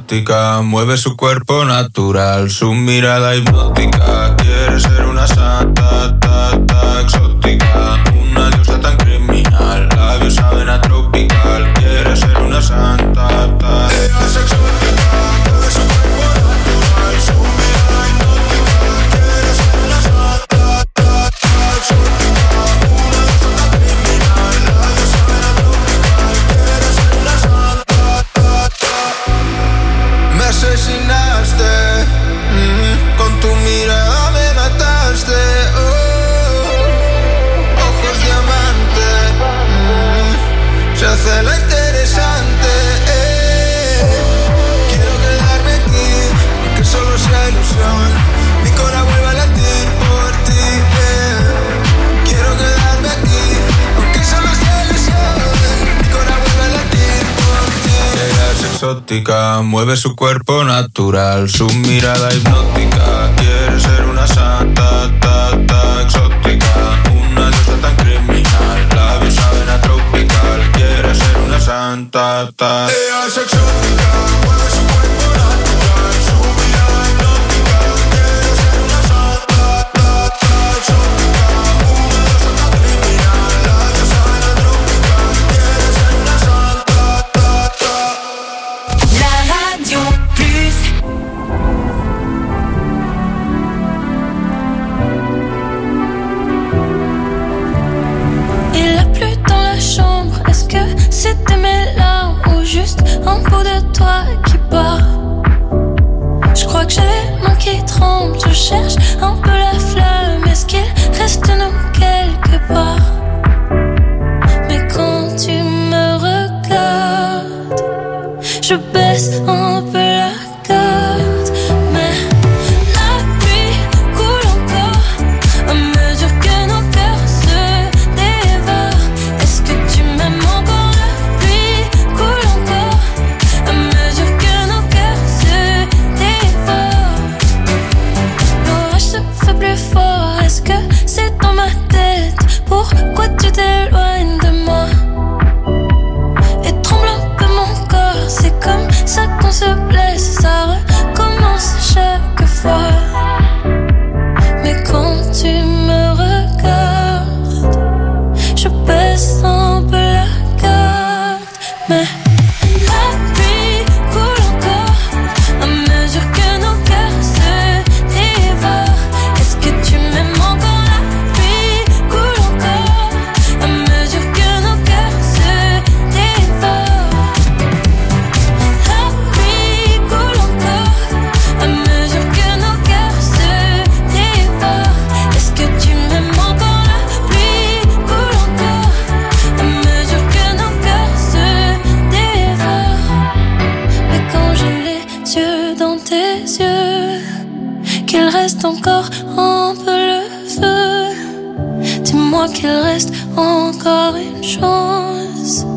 exótica, mueve su cuerpo natural, su mirada hipnótica. Quiere ser una santa, exótica, una diosa tan criminal, labios saben a tropical. Quiere ser una santa, ella es exótica, mueve su cuerpo natural, su mirada hipnótica. Quiere ser una santa, exótica, una diosa tan criminal, labios saben a tropical. Quiere ser una santa. Me asesinaste, con tu mirada me mataste, ojos diamante, se hace la interesante, quiero quedarme aquí, aunque solo sea ilusión, mi corazón vuelve a latir por ti, quiero quedarme aquí, aunque solo sea ilusión, mi corazón vuelve a latir por ti. Ella es exótica, mueve su cuerpo natural, su mirada hipnótica. Quiere ser una santa, exótica, una diosa tan criminal, labios saben a tropical. Quiere ser una santa, ella es exótica, mueve su cuerpo natural, su mirada hipnótica. Quiere ser una santa, exótica, una diosa tan criminal, labios saben a tropical. Quiere ser una santa. La Radio Plus. Il a plu dans la chambre, est-ce que c'était mes larmes ou juste un bout de toi qui part? Je crois que j'ai mon qui tremble, je cherche un peu la flamme, est-ce qu'il reste de nous quelque part? Mais quand tu me regardes, je baisse un peu la garde, mais la pluie coule encore à mesure que nos cœurs se dévorent. Est-ce que tu m'aimes encore? La pluie coule encore à mesure que nos cœurs se dévorent. L'orage se fait plus fort, est-ce que c'est dans ma tête? Pourquoi tu t'éloignes de moi? Et tremble un peu mon corps, c'est comme ça qu'on se blesse, ça recommence chaque fois. Mais quand tu me regardes, je baisse un peu la garde, mais la pluie coule encore à mesure que nos cœurs se dévorent. Est-ce que tu m'aimes encore? La pluie coule encore à mesure que nos cœurs se dévorent. La pluie coule encore à mesure que nos cœurs se dévorent. Est-ce que tu m'aimes encore? La pluie coule encore à mesure que nos cœurs se dévorent. Mais quand j'ai les yeux dans tes yeux, qu'il reste encore un peu le feu, dis-moi qu'il reste encore une chance.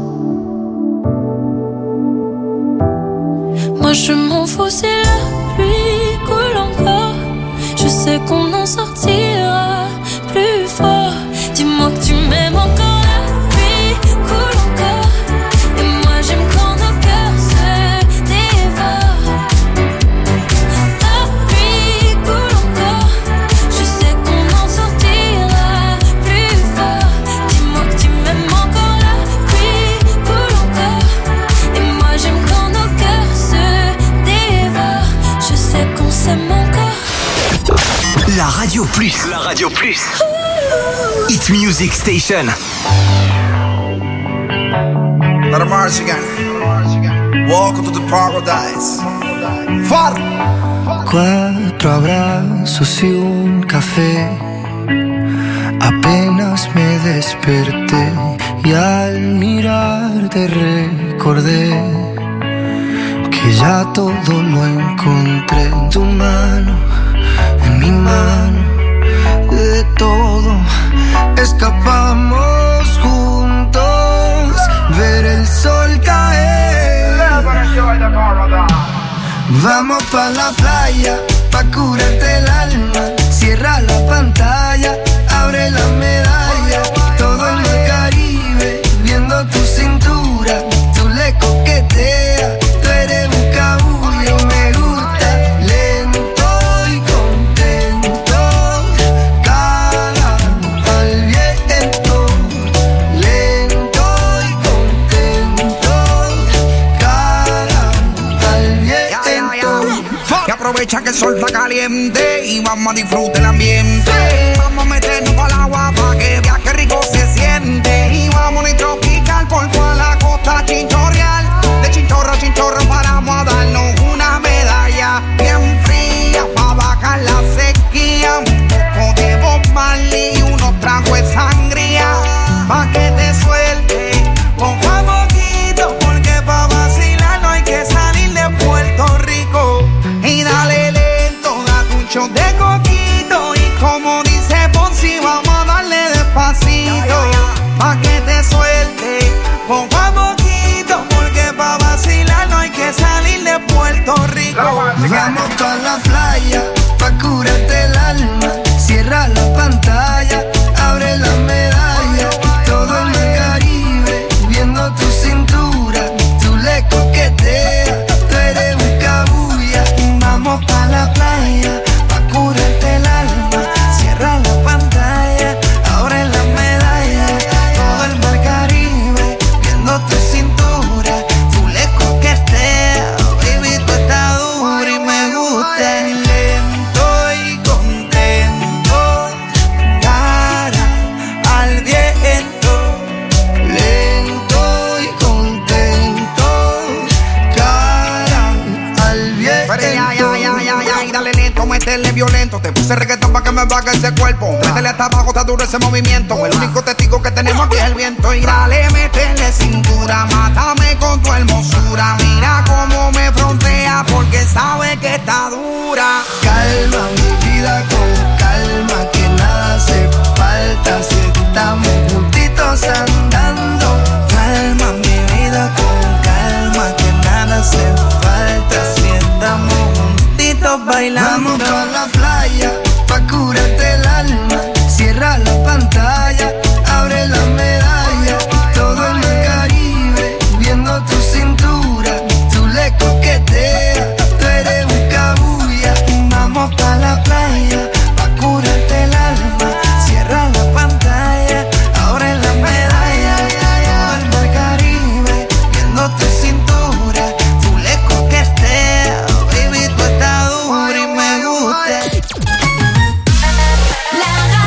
Moi je m'en fous si la pluie coule encore, je sais qu'on en sortira plus fort. Dis-moi que tu m'aimes encore. La pluie coule encore, et moi j'aime quand nos cœurs se dévorent. La pluie coule encore, je sais qu'on en sortira plus fort. Dis-moi que tu m'aimes encore. La pluie coule encore, et moi j'aime quand nos cœurs se dévorent. Je sais qu'on s'aime encore. La Radio Plus. La Radio Plus. Hit Music Station. Let 'em march again. Welcome to the paradise. Far. 4 abrazos y un café. Apenas me desperté y al mirarte recordé que ya todo lo encontré en tu mano, en mi mano. De todo escapamos juntos, ver el sol caer. Vamos pa' la playa, pa' curarte el alma. Cierra la pantalla, abre la medalla. Todo en el Caribe, viendo tu cintura. Tú le coqueteas, tú eres buscabulla. aprovecha que el sol está caliente y vamos a disfrutar el ambiente. Vamos a meternos para el agua para que veas que rico se siente. Y vamos a tropical por toda la costa chinchorreal. De chinchorro a chinchorro paramos a darnos una medalla bien fría para bajar la sequía. Un poco de Bob Marley y unos tragos de sangría pa' que te suelte poco a poquito, porque pa' vacilar no hay que salir de Puerto Rico. Y dale lento, date un shot de coquito y como dice Fonsi vamos a darle despacito pa' que te suelte poco a poquito, porque pa' vacilar no hay que salir de Puerto Rico. Vamos pa' la playa, pa' curarte el alma. Cierra la pantalla, abre la medalla. Todo el Caribe, viendo tu cintura. Tú le coqueteas, tú eres un cabuya. Vamos pa' la playa, pa' curarte el alma. Cierra la pantalla, abre la medalla. Todo el mar Caribe, viendo tu cintura. Tú le coqueteas, baby, tú estás dura y me gusta. Lento y contento, cara al viento. Lento y contento, cara al viento. Pero ya, dale lento, métele violento. Te puse reggaetón pa' que me baje ese cuerpo. Métele hasta abajo, está duro ese movimiento. El único testigo que tenemos aquí es el viento. Y dale, métele cintura, mátame con tu hermosura. Mira cómo me frontea porque sabe que está dura. Calma mi vida con calma, que nada hace falta si estamos juntitos andando. Calma mi vida con calma, que nada hace falta si estamos juntitos bailando. Vamos pa' la playa, pa' curarte el alma. Cierra la pantalla, abre la medalla. Todo el Caribe, viendo tu cintura. Tú le coqueteas, tú eres un cabuya. Vamos pa' la playa, pa' curarte el alma. Cierra la pantalla, abre la medalla. Todo el Caribe, viendo tu cintura. Tú le coqueteas, baby, tú estás dura y me gusta. La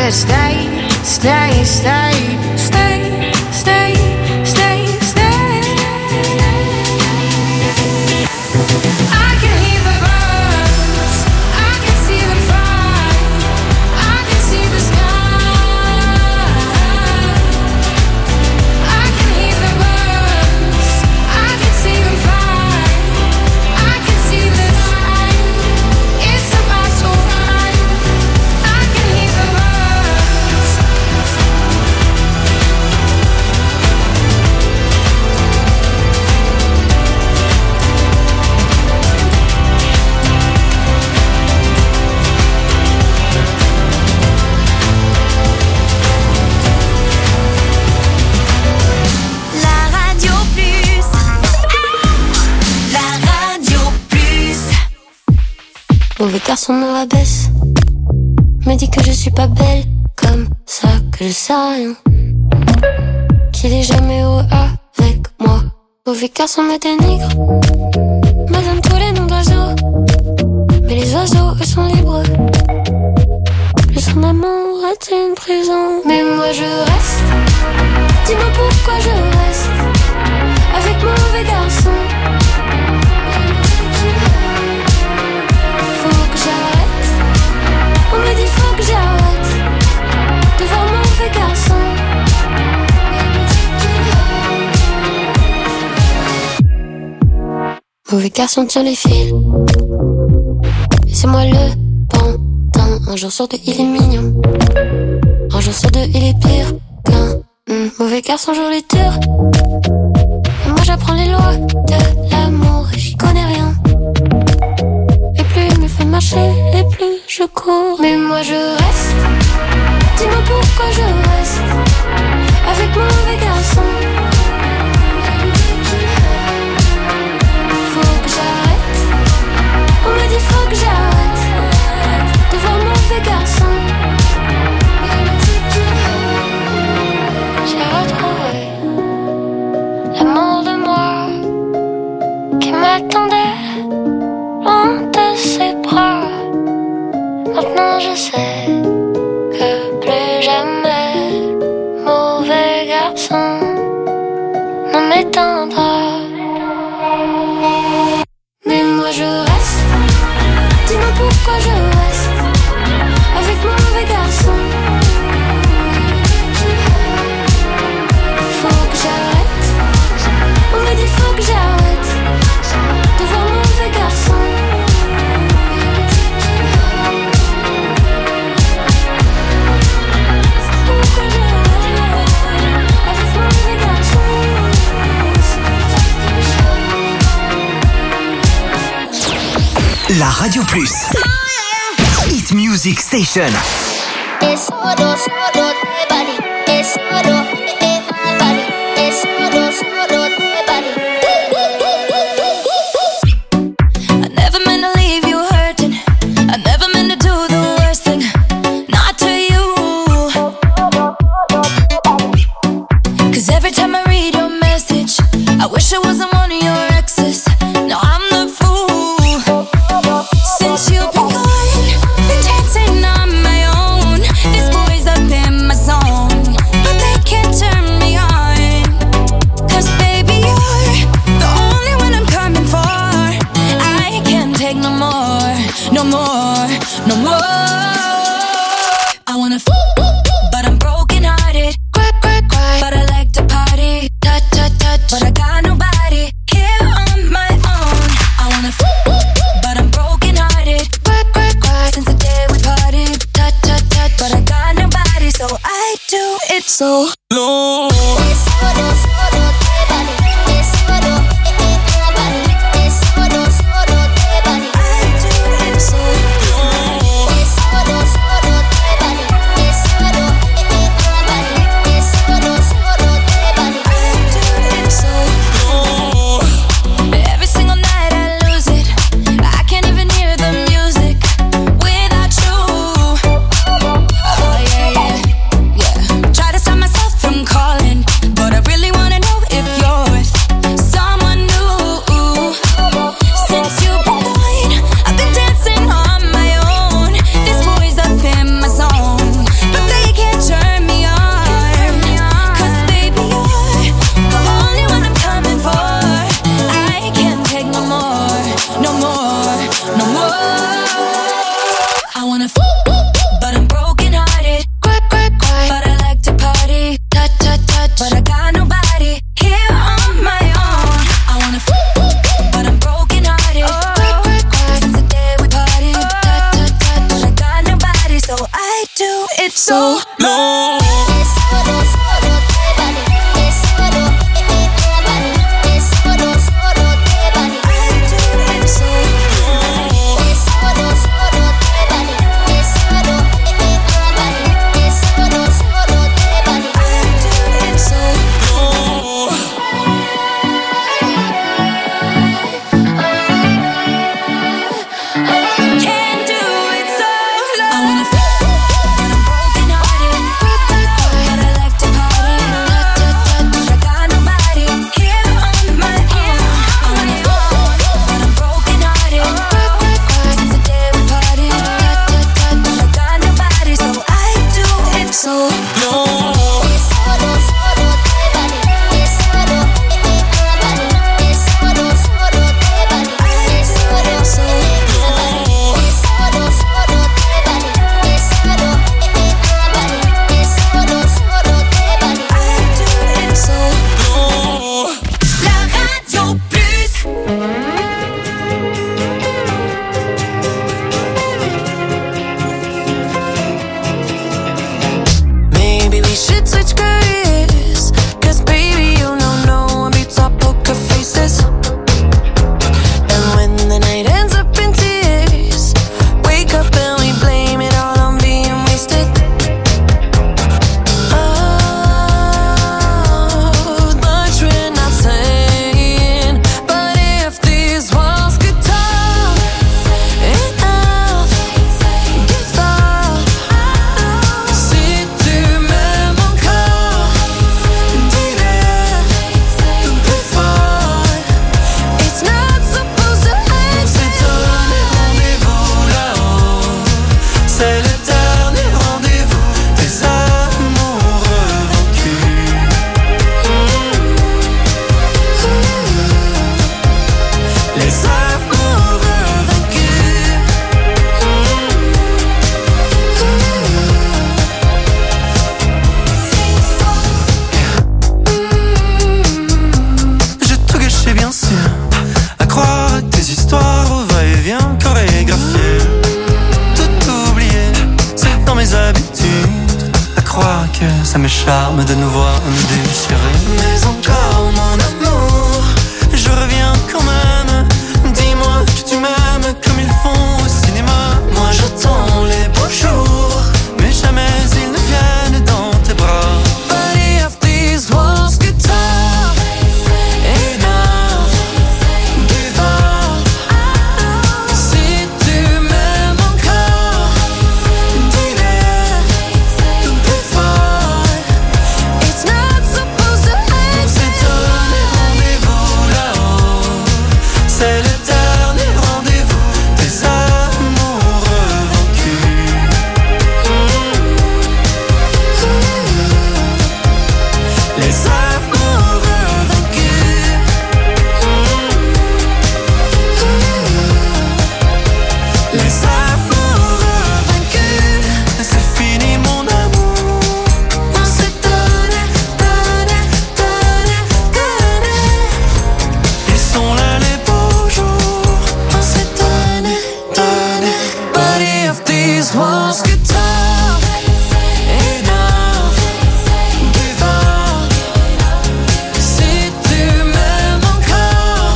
to stay, stay, stay, stay, stay, stay, stay. I can hear the birds, I can see them fly, I can see the sky. I can hear the birds, I can see them fly, I can see the sky. It's about to rhyme. I can hear the birds. La Radio Plus. La Radio Plus. Mauvais garçon me rabaisse, me dit que je suis pas belle, comme ça que je sais rien, qu'il est jamais heureux avec moi. Mauvais garçon me dénigre, me donne tous les noms d'oiseaux, mais les oiseaux eux sont libres. Plus son amour est une prison, mais moi je reste. Dis-moi pourquoi je reste avec mauvais garçon. Faut que j'arrête. On me dit faut que j'arrête de voir mauvais garçon. Mauvais garçon tire les fils, et c'est moi le pantin. Un jour sur deux il est mignon, un jour sur deux il est pire qu'un mauvais garçon joue les tours. Et moi j'apprends les lois de l'amour et j'y connais rien. Et plus il me fait marcher, et plus je cours. Mais moi je reste. Dis-moi pourquoi je reste avec mauvais garçon. Faut que j'arrête. On me dit faut que j'arrête de voir mauvais garçon. J'ai retrouvé l'amour de moi qui m'attendait loin de ses bras. Maintenant je sais que plus jamais mauvais garçon ne m'éteindra. Mais moi je reste. Dis-moi pourquoi je reste avec mauvais garçon. Faut que j'arrête. On me dit faut que j'arrête de voir mauvais garçon. Pourquoi j'arrête avec mauvais garçon. La Radio Plus. Hit Music Station. Es oro, oro de Bali. Es oro de Bali. Es oro de Bali. I never meant to leave you hurting. I never meant to do the worst thing. Not to you. 'Cause every time I read your message, I wish I wasn't one of your exes. No, I'm the fool. Since you've been gone, been dancing on my own. This boy's up in my zone, but they can't turn me on. 'Cause baby, you're the only one I'm coming for. I can't take no more, no more, no more. I wanna but I'm broken hearted. Cry, cry, cry, but I like to party. Touch, touch, touch, but I got nobody here on my own. I wanna but I'm broken hearted. Cry, cry, cry, since the day we parted. Touch, touch, touch, but I got nobody, so I do it so low. Es oro, oro de Bali. Es oro de Bali. Es oro, oro de Bali. I do it so low. Es oro, oro de Bali. Es oro de Bali. Es oro, oro de Bali. I do it so low. Every single night I lose it. I can't even hear the music without you. Oh yeah, yeah, yeah. Try to stop myself so long. Ça me charme de nous voir nous déchirer. Mais encore mon amour, je reviens quand même. Dis-moi que tu m'aimes comme ils font au cinéma. Moi j'attends les beaux jours, mais jamais ils ne viennent dans tes bras. But if these walls get tough, enough, give up. Si tu m'aimes encore, dis-le plus fort. It's not supposed to end. C'est donner rendez-vous là-haut. C'est le dernier rendez-vous des amoureux vaincus. Les amoureux vaincus. Les amoureux vaincus. C'est fini mon amour. On s'est donné, donné, donné, donné. Ils sont là les beaux jours. On s'est donné, donné. But if these walls get tough, enough, give up. Si tu m'aimes encore,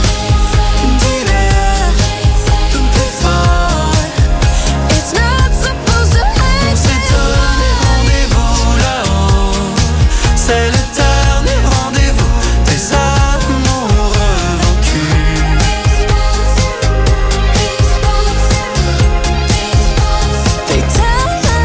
dis-le plus fort. It's not supposed to end. C'est donner rendez-vous là-haut. C'est le dernier rendez-vous des amoureux vaincus. They tell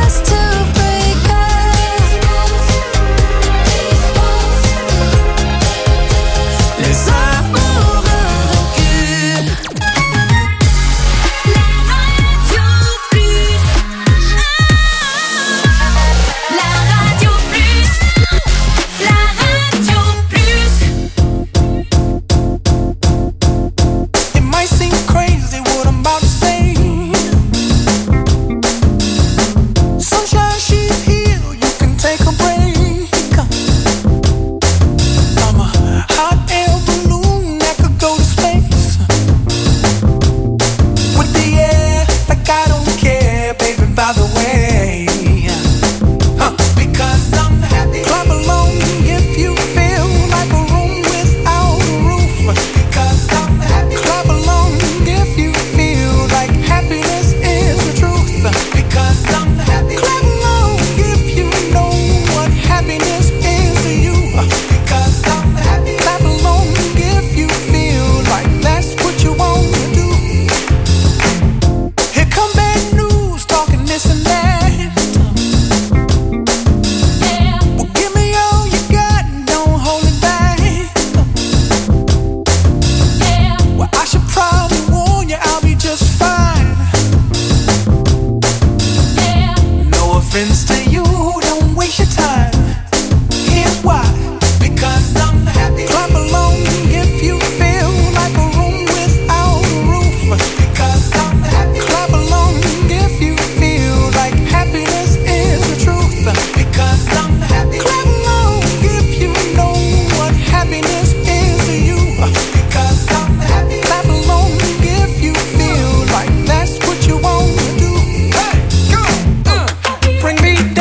difference to you. Don't waste your time. Here's why. Because I'm happy. Clap along if you feel like a room without a roof. Because I'm happy. Clap along if you feel like happiness is the truth. Because I'm happy. Clap along if you know what happiness is to you. Because I'm happy. Clap along if you feel like that's what you want to do. Hey, go! Bring me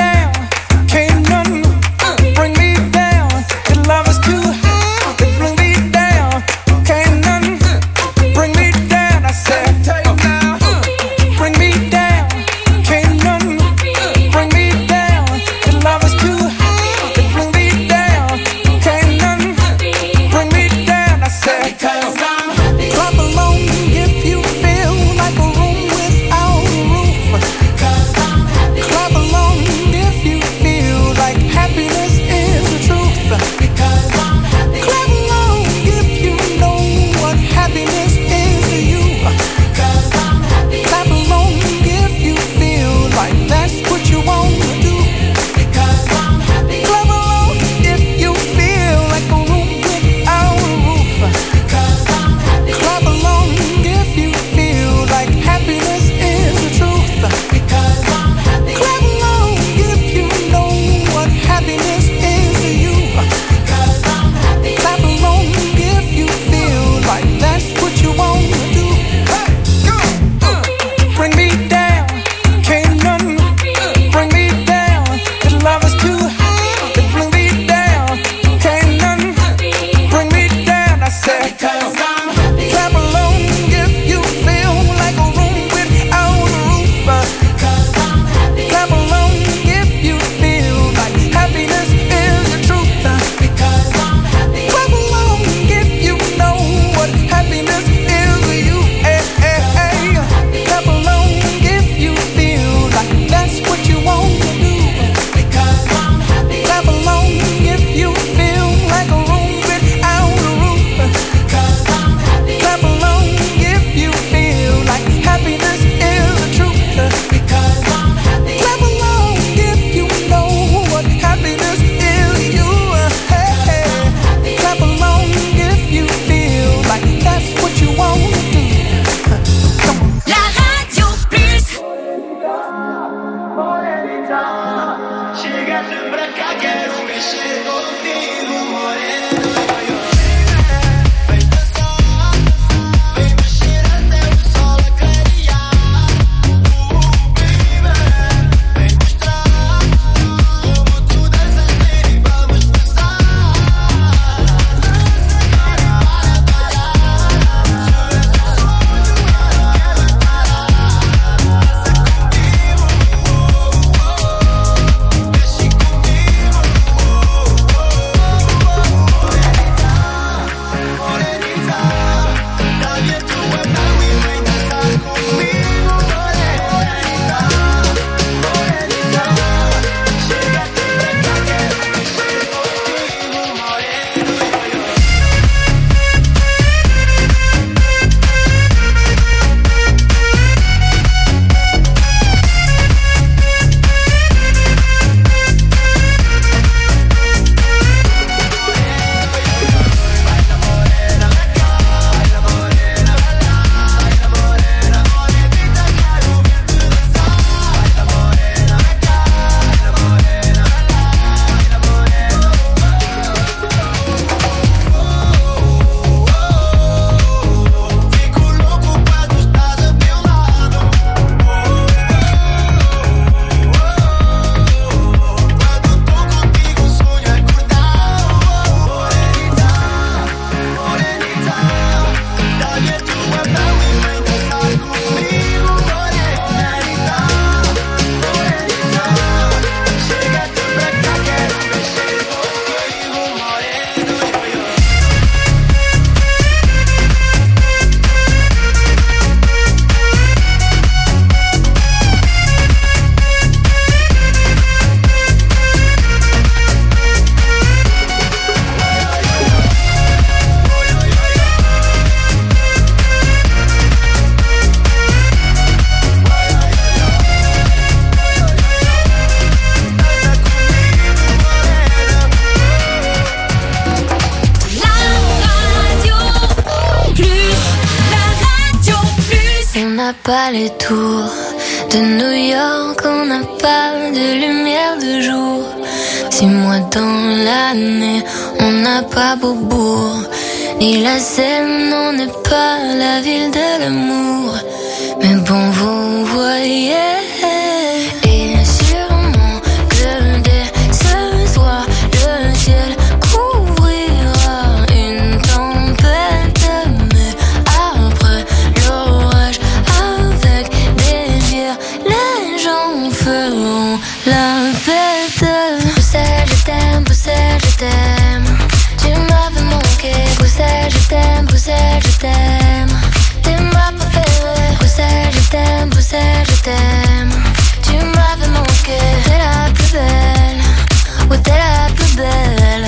pas les tours de New York, on n'a pas de lumière de jour. 6 mois dans l'année, on n'a pas Beaubourg. Ni la Seine, on n'est pas la ville de l'amour. Mais bon, vous voyez. Et sûrement que dès ce soir, le ciel couvrira une tempête. Mais après l'orage, avec des bières, les gens feront la fête. Bruxelles, je t'aime, Bruxelles, je t'aime. Tu m'avais manqué, Bruxelles, je t'aime, Bruxelles, je t'aime. T'es ma préférée, Bruxelles, je t'aime, Bruxelles, je t'aime. Tu m'avais manqué, t'es la plus belle, ouais t'es la plus belle.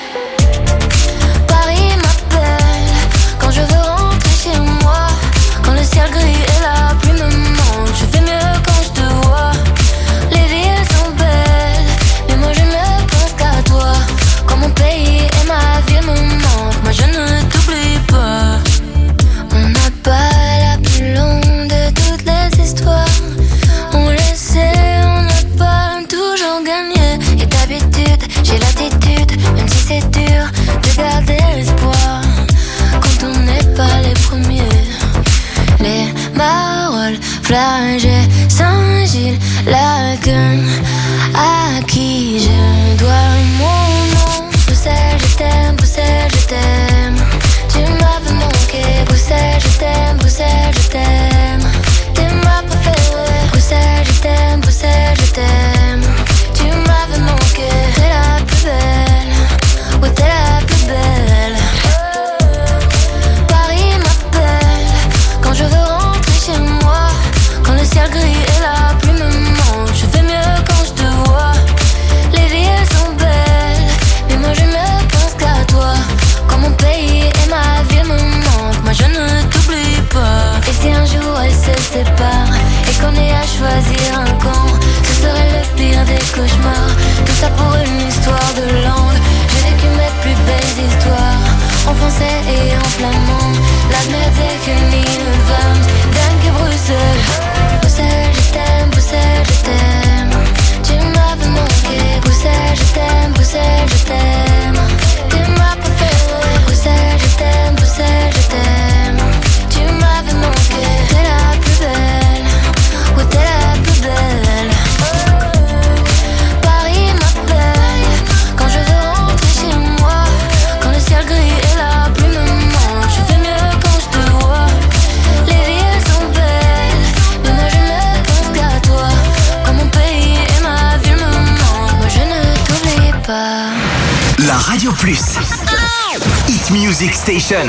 Paris m'appelle, quand je veux rentrer chez moi. Quand le ciel gris et la pluie me manquent, je fais mieux quand je te vois. Les villes sont belles, mais moi je ne pense qu'à toi. Quand mon pays et ma ville me manquent, moi je ne t'oublie pas. On n'a pas la plus longue de toutes les histoires. On le sait, on n'a pas toujours gagné. Et d'habitude, j'ai l'attitude, même si c'est dur, de garder l'espoir. Quand on n'est pas les premiers. Les Marolles, Flagey, Saint-Gilles, Laken, à qui je dois mon nom. Bruxelles, je t'aime, Bruxelles, je t'aime. Tu m'avais manqué, Bruxelles, je t'aime, Bruxelles, je t'aime. T'es ma préférée, Bruxelles, je t'aime, Bruxelles, je t'aime. Tu m'avais manqué, t'es la plus belle, ouais t'es la plus belle. Paris m'appelle, quand je veux rentrer chez moi. Quand le ciel gris et la pluie me manquent, je fais mieux quand je te vois. Les villes sont belles, mais moi je ne pense qu'à toi. Quand mon pays et ma ville me manquent, moi je ne t'oublie pas. Et si un jour elle se sépare et qu'on ait à choisir un camp, ce serait le pire des cauchemars. Tout ça pour une histoire de langue. J'ai vécu mes plus belles histoires en français et en flamand. La merde c'est qu'une île femme, dingue et Bruxelles. Bruxelles, je t'aime, Bruxelles, je t'aime. Tu m'avais manqué, Bruxelles, je t'aime, Bruxelles, je t'aime. T'es ma préférée, Bruxelles, je t'aime, Bruxelles, je t'aime. Tu m'avais manqué, t'es la plus belle, ouais t'es la plus belle. Paris m'appelle, quand je veux rentrer chez moi. Quand le ciel gris et la pluie me manquent, je fais mieux quand je te vois. Les villes sont belles, mais moi je ne pense qu'à toi. Quand mon pays et ma ville me manquent, moi je ne t'oublie pas. La Radio Plus. Hit Music Station.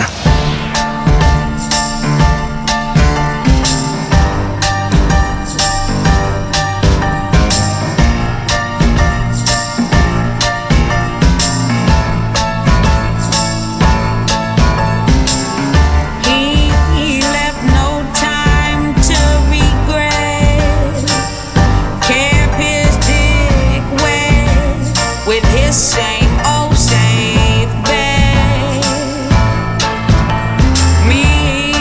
He left no time to regret. Kept his dick wet with his same old safe bet. Me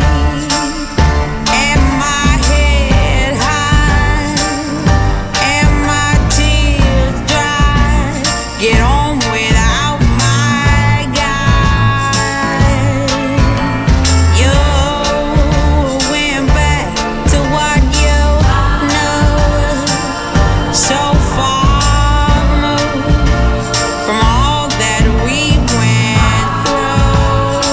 and my head high and my tears dry. Get on without my guy. You went back to what you know. So far removed from all that we went through.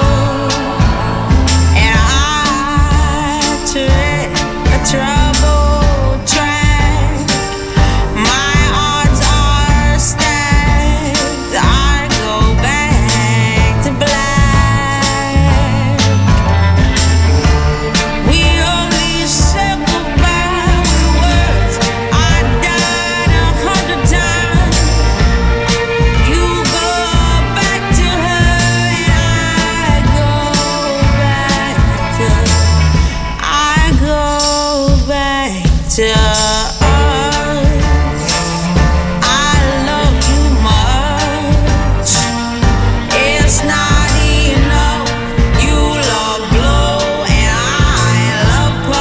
And I tread a troubled track. My odds are stacked. I go back to black. We only said goodbye with words. I died 100 times. You go back to her and I go back to us. I love you much. It's not enough. You love blow and I love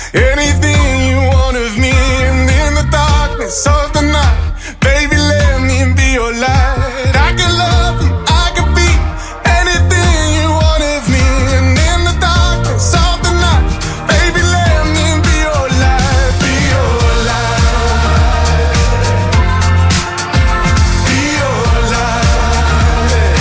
anything you want of me. And in the darkness of the night, baby, let me be your light. I can love you, I can be anything you want of me. And in the darkness of the night, baby, let me be your light, be your light, be your light.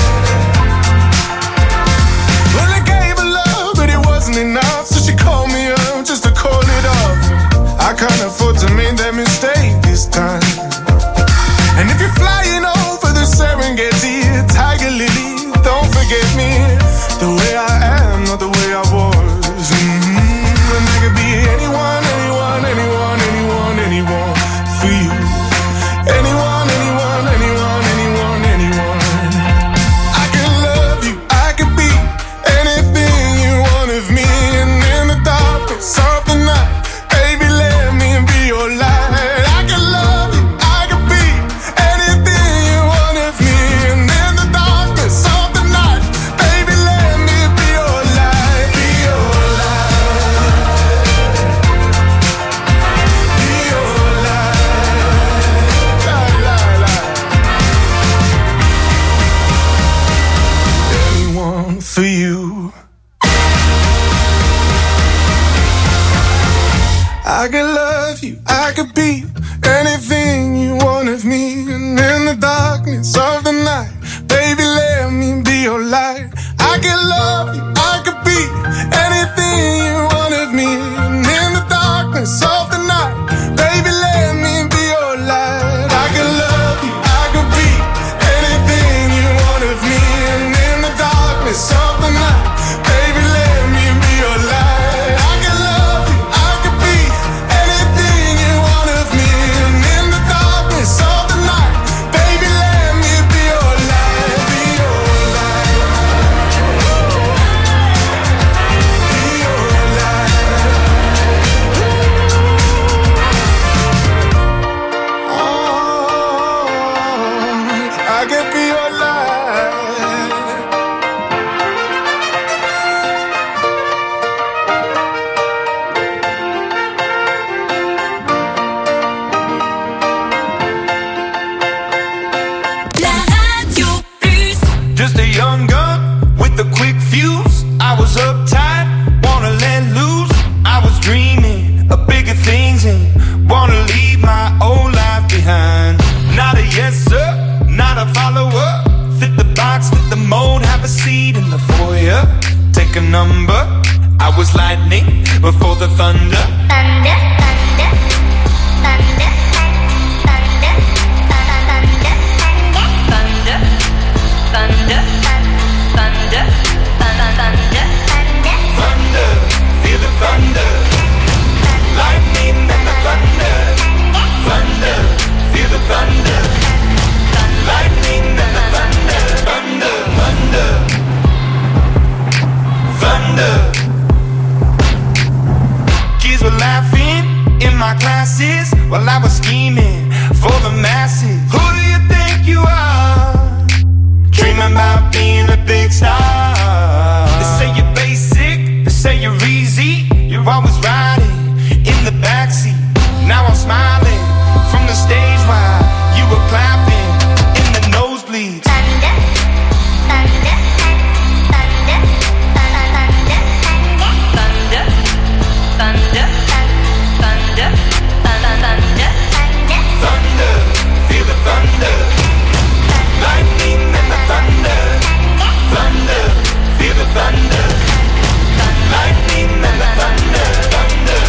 Well, I gave her love, but it wasn't enough, so she called me up just to call it off. I can't afford to make that mistake this time. And if you're flying over the Serengeti, Tiger Lily, don't forget me. The way I am, not the way I was. And I could be anyone, anyone, anyone, anyone, anyone for you. Anyone, anyone, anyone, anyone, anyone. I can love you, I could be anything you want of me. And in the darkness of the night, baby, let me be your light. I can love you, I could be anything you want of me. And in the darkness of the night, baby, let me be your light, be your light, be your light, anyone for you. I could love you, I could be anything you want of me. And in the darkness of the night, baby, let me be your light. I could love you, I could be anything you want of me. And in the darkness of the night, baby, let me be your light. I could love you, I could be anything you want of me. And in the darkness of the night, baby, let me be your light. I could love you, I could be anything you want of me. And in the darkness of the night, baby, let me be your light, be your light, be your light. Oh, I could be your light. La Radio Plus. Just a young gun with a quick fuse. I was uptight, wanna let loose. I was dreaming of bigger things and wanna leave my old life behind. Not a yes sir, not a follower. Fit the box, fit the mold, have a seat in the foyer. Take a number. I was lightning before the thunder. Thunder, thunder, thunder, thunder, thunder, thunder, thunder, thunder, Thunder, feel the thunder. Lightning and the thunder. Thunder, feel the thunder. Lightning and the thunder. Thunder, thunder. Thunder. Kids were laughing in my classes while I was scheming for the masses. Who do you think you are? Dreaming about being a big star. They say you're basic, they say you're easy. You're always riding in the backseat. Now I'm smiling from the stage while you were clapping in the nosebleeds. thunder, thunder, thunder, thunder, thunder, thunder, thunder, thunder, Thunder, feel the thunder. Lightning and the thunder. Thunder, feel the thunder. Lightning and the thunder. Thunder.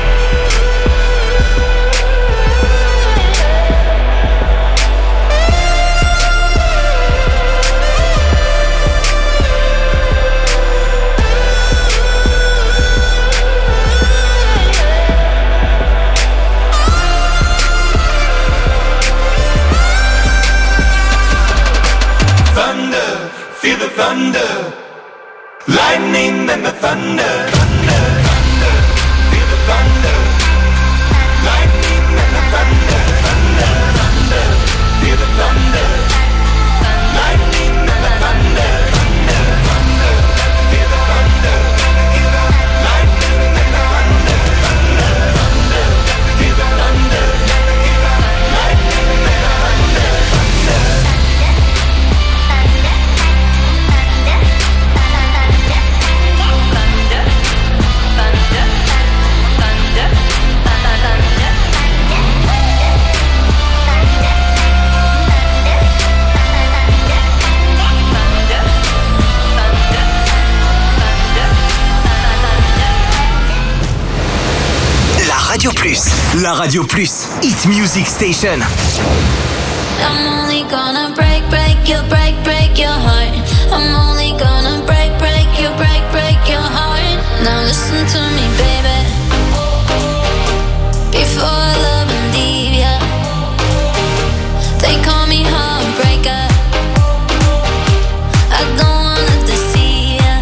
Thunder, feel the thunder. Lightning and the thunder. Thunder, thunder, feel the thunder. Lightning and the thunder. Thunder, thunder, feel the thunder. Lightning and the thunder. Thunder, thunder, feel the thunder. Lightning and the thunder. Radio Plus. La Radio Plus. Hit Music Station. I'm only gonna break your heart. I'm only gonna break your heart. Now listen to me, baby. Before I love and leave ya, they call me heartbreaker. I don't wanna deceive ya.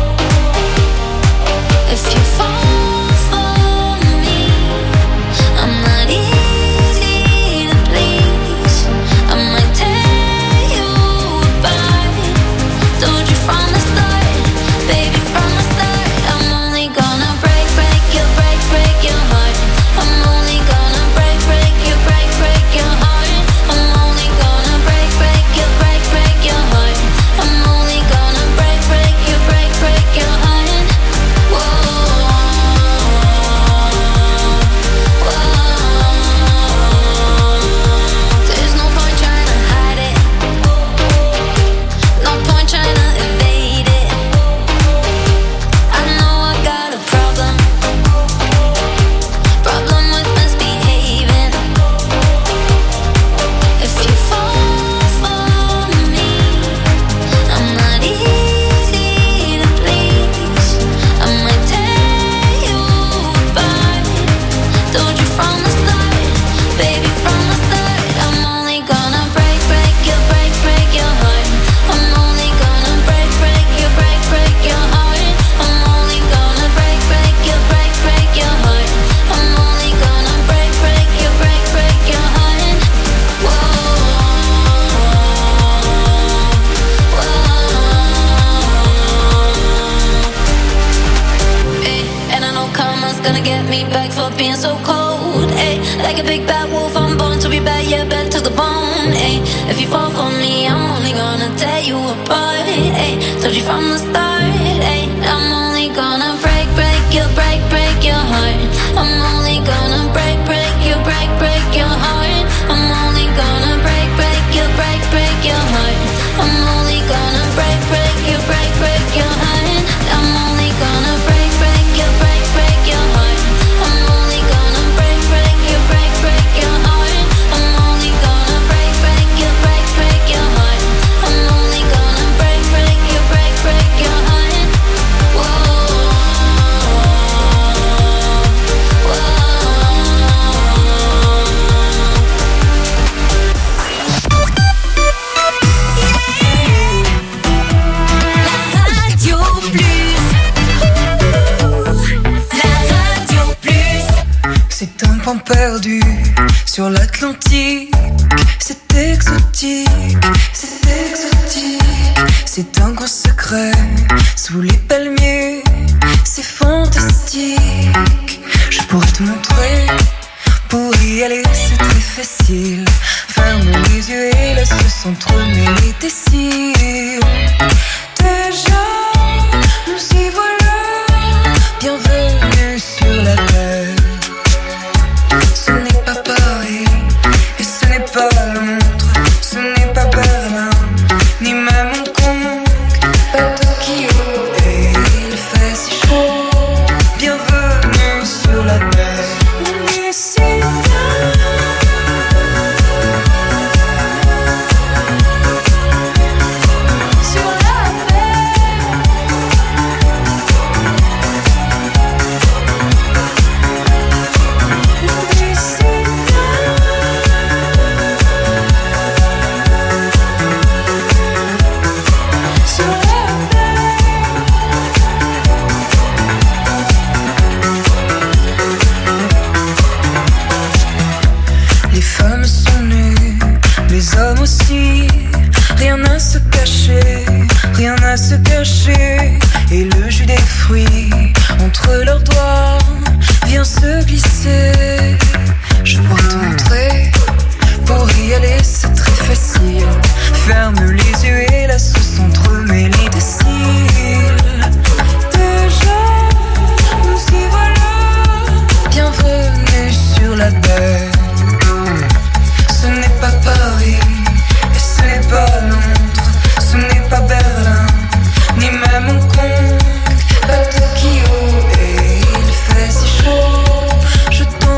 If you fall for me, I'm not easy to please. I might tear you apart. Told you from the start, baby, from the start. I'm only gonna break your heart. I'm only gonna break your heart. I'm only gonna break your heart. I'm only gonna break your heart. Whoa, whoa. There's no point trying to hide it. No point trying to evade it. I know I got a problem with misbehaving. If you fall for me, I'm not easy to please. I might tear you apart. Told you from the start, baby, from the start. I'm only gonna break your heart. I'm only gonna break your heart. I'm only gonna break your heart. I'm only gonna break your heart. Whoa, whoa. Ay, and I know karma's gonna get me back for being so cold. Ay, like a big bad wolf, I'm born to be bad, yeah, bad to the bone. Ay, if you fall for me, I'm only gonna tear you apart. Ay, told you from the start. Ay, I'm only gonna break your heart. I'm only gonna break your heart. I'm only gonna break your heart. I'm only gonna break your heart. I'm only gonna break your heart. I'm only gonna break your heart. I'm only gonna break your heart. I'm only gonna break your heart. Whoa, whoa. C'est un point perdu sur l'Atlantique. C'est exotique, c'est exotique. C'est un gros secret sous les palmiers. C'est fantastique. Je pourrais te montrer. Pour y aller, c'est très facile. Ferme les yeux et laisse s'entremêler tes cils. Déjà, nous y voilà. Bienvenue sur la terre. Ce n'est pas Paris et ce n'est pas Londres. Ce n'est pas Berlin ni même Hong Kong. Pas Tokyo et il fait si chaud. Bienvenue sur la terre. On est ici. Sur la terre. On est ici. Sur la Les femmes sont nues, les hommes aussi. Rien à se cacher, rien à se cacher. Et le jus des fruits entre leurs doigts vient se glisser. Je pourrais te montrer. Pour y aller, c'est très facile. Ferme les yeux et laisse s'entremêler tes cils. Déjà, nous y voilà. Bienvenue sur la terre. Ce n'est pas Paris et ce n'est pas Londres. Ce n'est pas Berlin ni même Hong Kong. Pas Tokyo et il fait si chaud. Je t'en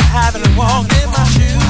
haven't walked in my shoes.